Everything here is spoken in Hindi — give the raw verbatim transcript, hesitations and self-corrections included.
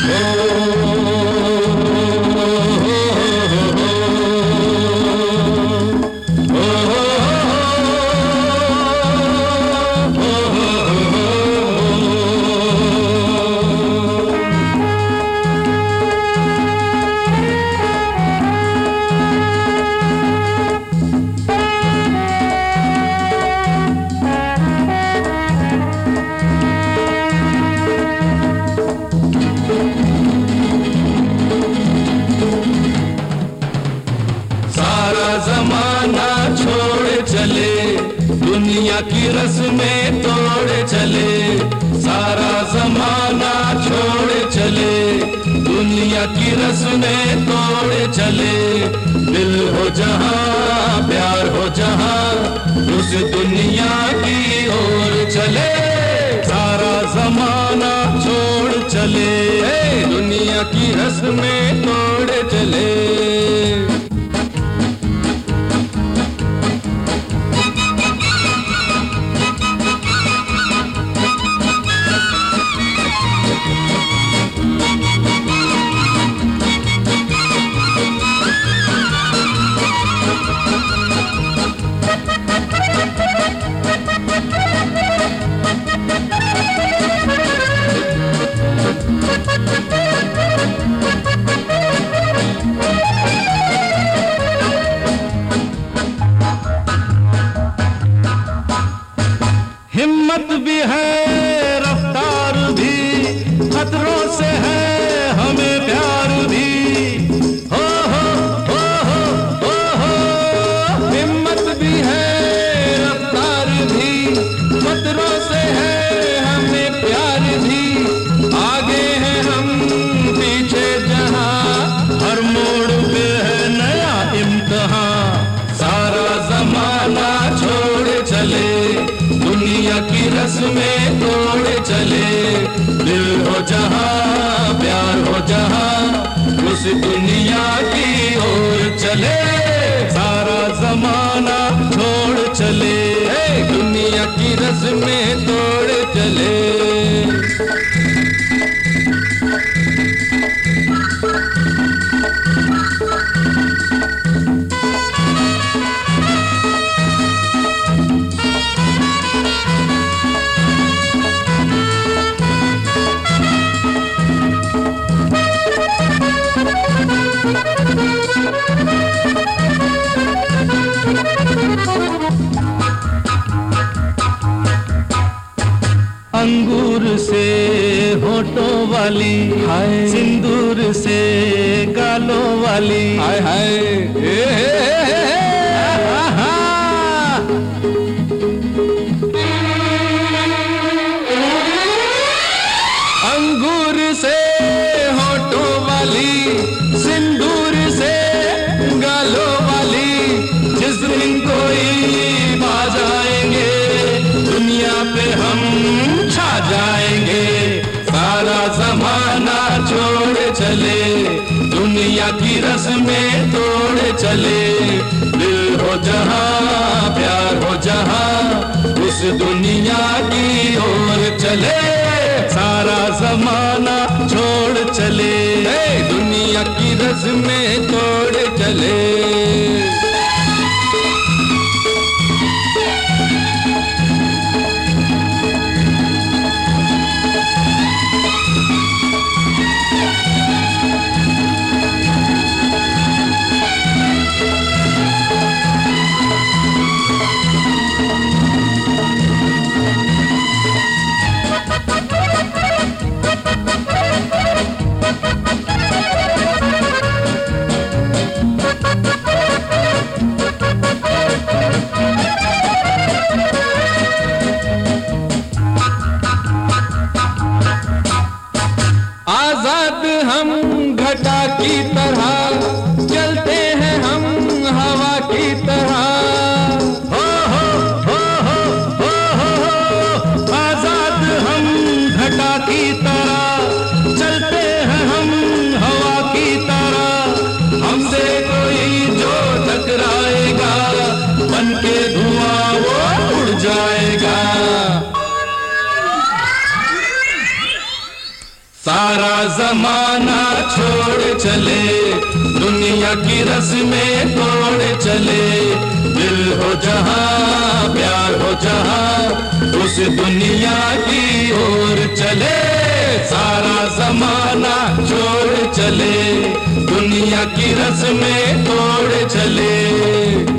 दुनिया की रस्में तोड़े चले, सारा जमाना छोड़े चले, दुनिया की रस्में तोड़े चले। दिल हो जहां प्यार हो जहां, उस दुनिया की ओर चले, सारा जमाना छोड़ चले, दुनिया की रस्में तोड़े चले। हिम्मत भी है रफ्तार भी, खतरों से है हमें प्यार भी, हो हो हो हो हो हो। हिम्मत भी है रफ्तार भी, खतरों से है हमें प्यार भी। आगे हैं हम पीछे जहां, हर मोड़ पे है नया इम्तिहान। सारा जमाना छोड़ चले, दुनिया की रस्में तोड़े चले। दिल हो जहां प्यार हो जहां, उस दुनिया की ओर चले, सारा जमाना छोड़ चले, दुनिया की रस्में तोड़े चले। अंगूर से होठों वाली, हाय सिंदूर से गालों वाली, हाय हाय ए, ए, ए, अंगूर से होठों वाली, सिंदूर से गालों वाली, जिस दिन कोई पा जाएंगे, दुनिया पे हम छा जाएंगे। सारा जमाना छोड़ चले, दुनिया की रस्में तोड़ चले। दिल हो जहां प्यार हो जहां, उस दुनिया की ओर चले, सारा जमाना छोड़ चले, दुनिया की रस्में तोड़ चले। आजाद हम घटा की तरह, चलते हैं हम हवा की तरह, हो हो हो हो हो हो। आजाद हम घटा की तरह, चलते हैं हम हवा की तरह। हमसे कोई जो टकराएगा, बन के धुआं वो उड़ जाएगा। सारा जमाना छोड़ चले, दुनिया की रस्में तोड़ चले। दिल हो जहां प्यार हो जहां, उस दुनिया की ओर चले। सारा जमाना छोड़ चले, दुनिया की रस्में तोड़ चले।